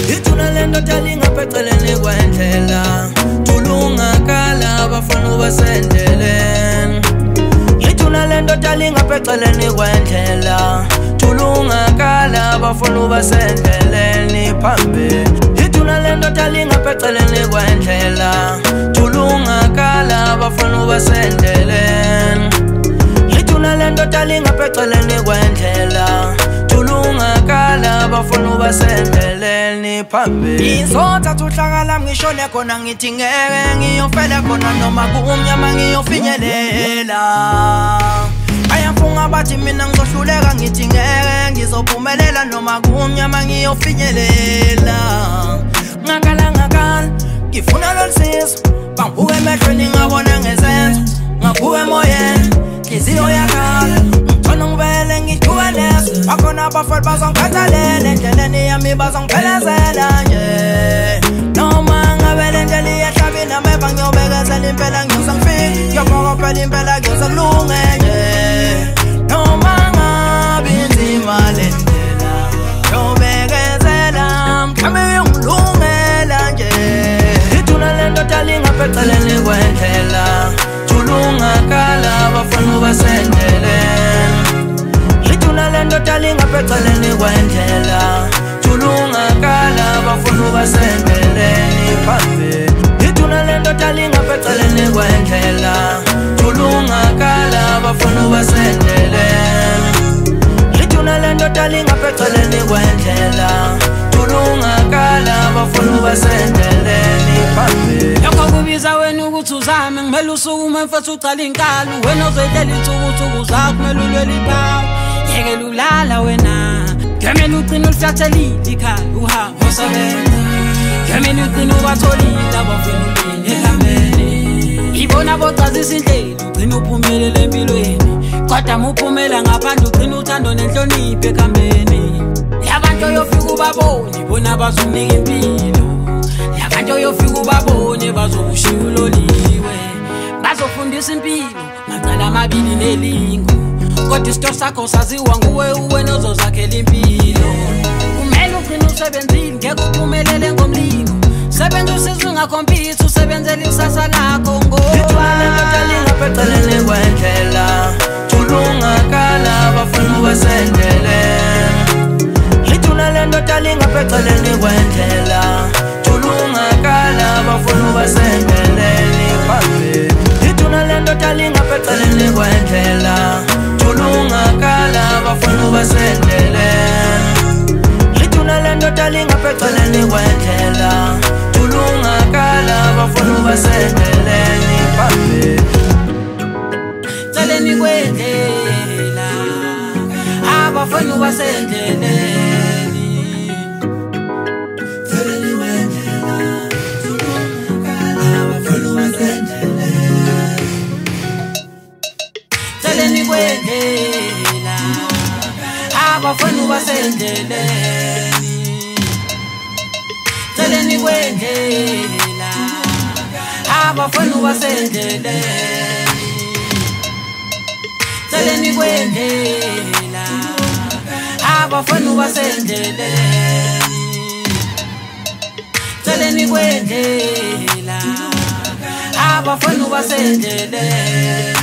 Ithuna lento talinga peceleni kwendlela tulungakala abafana ubasendele Ithuna lento talinga peceleni kwendlela tulungakala abafana ubasendele phambili Ithuna lento talinga peceleni kwendlela tulungakala abafana ubasendele Ithuna lento talinga peceleni kwendlela tulungakala abafana ubasendele phambili Izotha tuhlakala ngishone khona ngithi ngeke ngiyofela khona noma kumnyama ngiyofinyelela Ayafunga bathi mina ngizohluleka ngithi ngeke ngizophumelela noma kumnyama ngiyofinyelela Ngakala ngifuna lolisizo bangibuke emehlweni ngabona ngezenzo ngabuke emoyeni Inhliziyo yakhala ngithona ngibele ngijhuka neso bakhona abafana bazongikhathalela endleleni yami bazongiphelezela nje noma ngabe le ndlela iyahlaba inameva ngiyobekezela impela ngiyoze ngifike ngiyobhoka phela impela kuyoze kulunge nje noma ngabe inzima le ndlela ngiyobekezela mhlambe uyongilungela nje Ithuna lento talinga peceleni kwendlela tulungakala abafana ubasendele Ithuna lento talinga peceleni kwendlela tulungakala abafana ubasendele phambili Ithuna lento talinga peceleni kwendlela tulungakala abafana ubasendele Ithuna lento talinga peceleni kwendlela tulungakala abafana ubasendele phambili Yakho kubiza wena ukuthi uzame ngimele usukume mfethu ucala inkalo wena ozoyidlela ithuku zakho kumele ulwele iphawu yeke lulala wena ngemele ugcina ulifyathelile ikhaya uhamba usebenza ngemele ugcina ubatholile abafuna ulini ekhambeni ibona bocazisa indlela ugcina uphumelele empilweni kodwa muphumela ngaphandle ugcina uthando nenhlonipho ekhambeni yabantu oyofika ubabone bona bazokunika impilo Yabantu oyofika ubabone bazokushiya uloliwe bazofundisa impilo macala amabili nelingo kodwa isito sakho saziwa nguwe uwena ozozakhela impilo kumele ugcine usebenzile ngeke uphumelele ngomlingo sebenza usizwe ungakhompitha usebenzele ikusasa lakho Ithuna lento talinga peceleni kwendlela tulungakala abafana ubasendele Ithuna lento talinga peceleni kwendlela tulungakala abafana ubasendele phambili Ithuna lento talinga peceleni kwendlela tulungakala abafana ubasendele Ithuna lento talinga peceleni kwendlela tulungakala abafana ubasendele phambili Celeni kwendlela abafana ubasendele Celeni kwendlela abafana ubasendele Celeni kwendlela abafana ubasendele Celeni kwendlela abafana ubasendele Celeni kwendlela abafana ubasendele